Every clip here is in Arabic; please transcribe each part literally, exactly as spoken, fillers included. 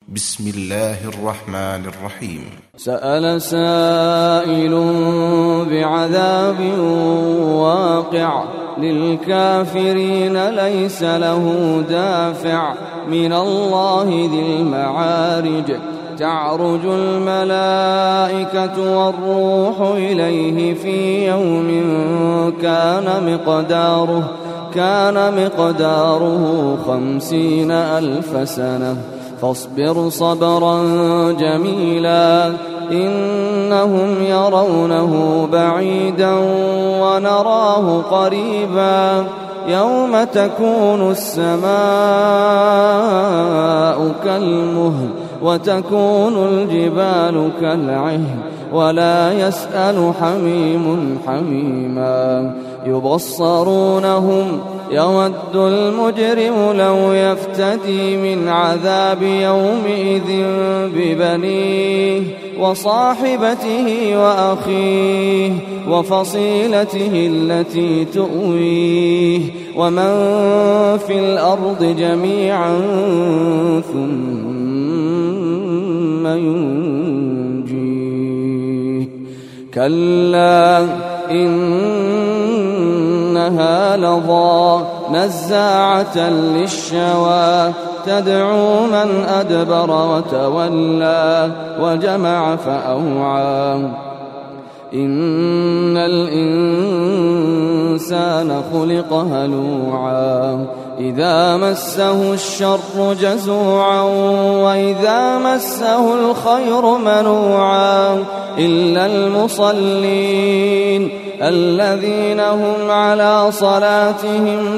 بسم الله الرحمن الرحيم. سأل سائل بعذاب واقع للكافرين ليس له دافع من الله ذي المعارج تعرج الملائكة والروح إليه في يوم كان مقداره كان مقداره خمسين ألف سنة فاصبر صبرا جميلا إنهم يرونه بعيدا ونراه قريبا يوم تكون السماء كالمهل وتكون الجبال كالعهن ولا يسأل حميم حميما يبصرونهم يود المجرم لو يفتدي من عذاب يومئذ ببنيه وصاحبته وأخيه وفصيلته التي تؤويه ومن في الأرض جميعا ثم ينجيه كلا إنها لظى نزاعة للشوى تدعو من أدبر وتولى وجمع فأوعى إن الإنسان خلق هلوعا إذا مسه الشر جزوعا وإذا مسه الخير منوعا إلا المصلين الذين هم على صلاتهم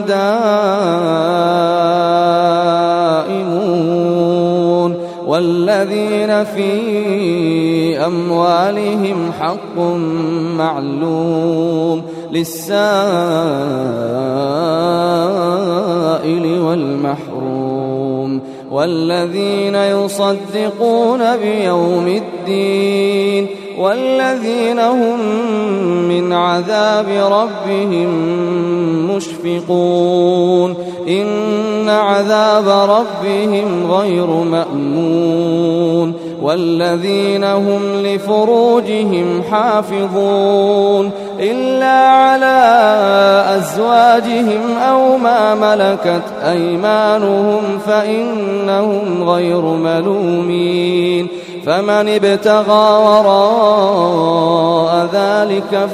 دائمون والذين في أموالهم حق معلوم للسائل والمحروم والذين يصدقون بيوم الدين والذين هم من عذاب ربهم مشفقون إن عذاب ربهم غير مأمون والذين هم لفروجهم حافظون إلا على أزواجهم أو ما ملكت أيمانهم فإنهم غير ملومين فمن ابتغى وراء ذلك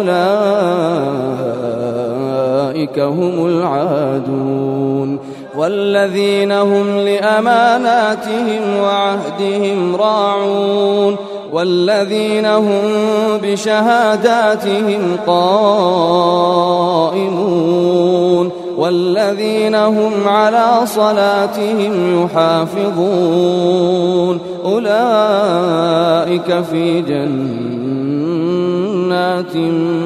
فأولئك هم العادون والذين هم لأماناتهم وعهدهم راعون والذين هم بشهاداتهم قائمون والذين هم على صلاتهم يحافظون أولئك في جنات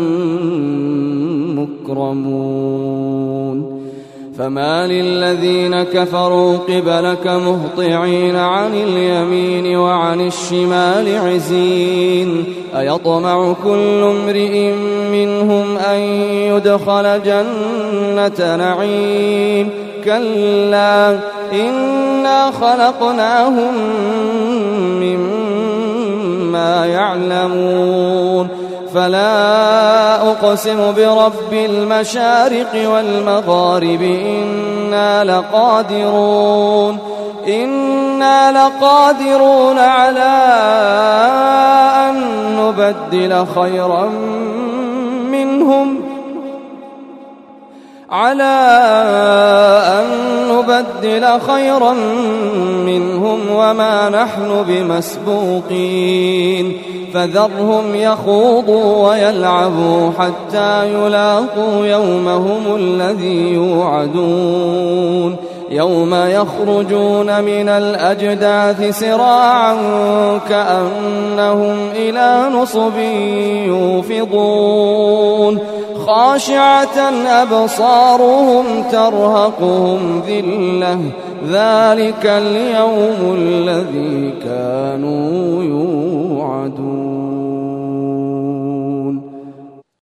مكرمون فما للذين كفروا قبلك مهطعين عن اليمين وعن الشمال عزين أيطمع كل امرئ منهم أن يدخل جنة نعيم كلا إنا خلقناهم مما يعلمون فلا أقسم برب المشارق والمغارب إنا لقادرون إنا لقادرون على أن نبدل خيرا منهم على أن نبدل خيرا منهم وما نحن بمسبوقين فذرهم يخوضوا ويلعبوا حتى يلاقوا يومهم الذي يوعدون يوم يخرجون من الأجداث سراعا كأنهم إلى نصب يوفضون خاشعة أبصارهم ترهقهم ذلة ذلك اليوم الذي كانوا يوعدون.